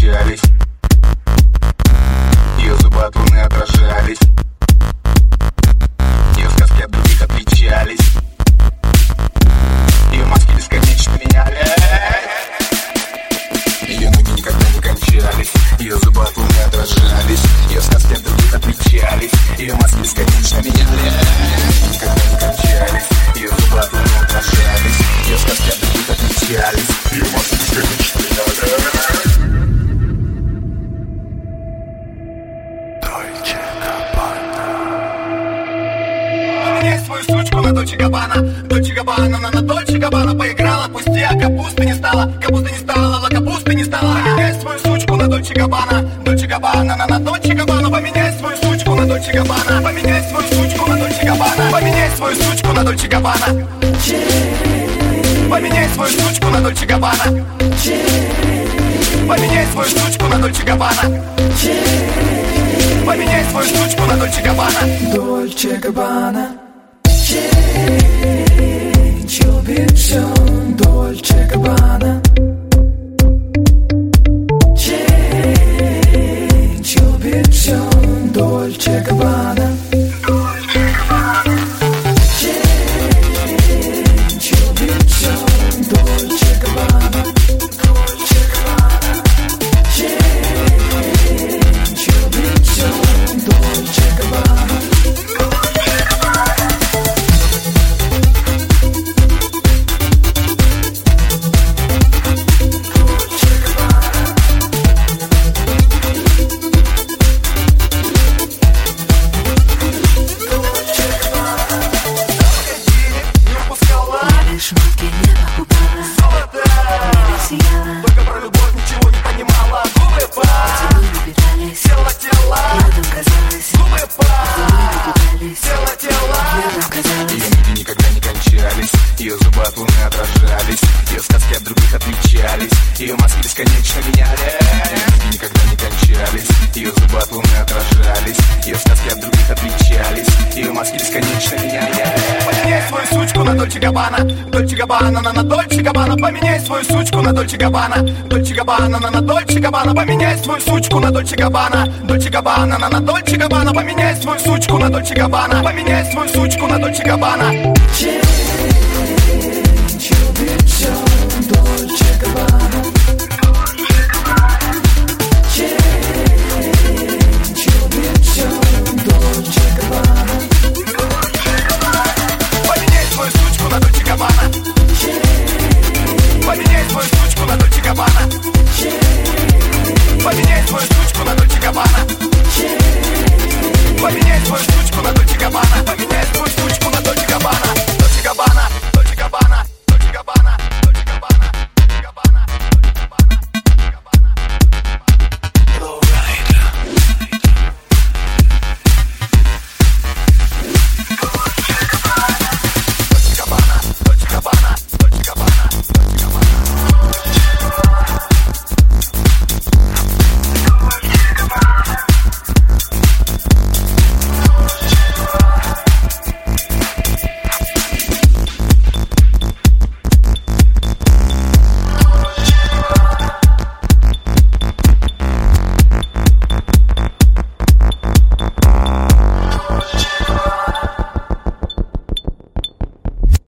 кончались, ее зубы от луны отражались, ее сказки от других отличались, ее маски бесконечно меняли. Ее ноги никогда не кончались, ее зубы от луны отражались, ее сказки от других отличались, ее маски бесконечно меняли. Никогда не кончались, ее зубы от луны отражались, ее сказки от других отличались, ее маски бесконечно меняли. Поменяй свою сучку на Дольче Габбана, Дольче Габбана, на Дольче Габбана. Поиграла, пусти, а капусты не стала, капусты не стала, капусты не стала. Поменяй свою сучку на Дольче Габбана, Дольче Габбана, на Дольче Габбана. Поменяй свою сучку на Дольче Габбана, поменяй свою сучку на Дольче Габбана, поменяй свою сучку на Дольче Габбана. Поменяй свою сучку на Дольче Габбана, поменяй свою сучку на Дольче Габбана, поменяй свою сучку на Дольче Габбана. Дольче Габбана. Change your vision, Dolce Gabbana. Change your vision, Dolce Gabbana. Change your vision, Dolce Gabbana. Dolce Gabbana. Change your vision, Dolce Gabbana. Ее зубы от луны отражались, ее сказки от других отличались, ее маски бесконечно меняли. Ее ноги никогда не кончались, ее зубы от луны отражались, ее сказки от других отличались, ее маски бесконечно меняли. Поменяй свою сучку на Дольче Габбана, Дольче Габбана, на Дольче Габбана. Поменяй свою сучку на Дольче Габбана, Дольче Габбана, на Дольче Габбана. Поменяй свою сучку на Дольче Габбана, Дольче Габбана, на Дольче Габбана. Поменяй свою сучку на Дольче Габбана, поменяй свою сучку на Дольче Габбана. Change your vision.